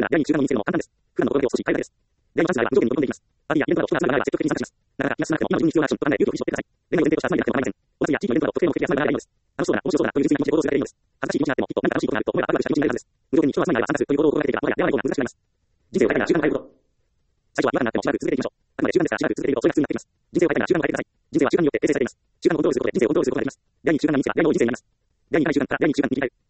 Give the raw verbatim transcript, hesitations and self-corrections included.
が出会いに習慣を身につけるのも簡単です。普段の心がけを少し変えるだけです。出会いのチャンスがあれば無条件に喜んでいきます。パーティーやイベントなどを人が集まる場合は積極的に参加します。なかなか気がしなくても今の自分に必要なアクションと考え、勇気を振り絞ってください。恋愛を前提とした集まりでなくても構いません。お祭りや地域のイベントなど特定の目的で集まる場合がいいのです。楽しそうだ、面白そうだという純粋な気持ちで行動するだけでいいのです。恥ずかしい気持ちになってもきっと何か楽しいことがあると思えばワクワクした気持ちになるはずです。無条件に人が集まる場合は参加するという行動を心がけていれば、もはや出会わない方が難しくなります。人生を変えたいなら習慣を変えること。最初は違和感があってもしばらく続けていきましょう。あくまで習慣ですからしばらく続けているとそれが普通になっていきます。人生を変えたいなら習慣を変えてください。人生は習慣によって形成されています。習慣をコントロールすることで人生をコントロールすることができます。第二に習慣が身につけられるように人生を選びます。第二に回習慣から第二習慣に切り替える。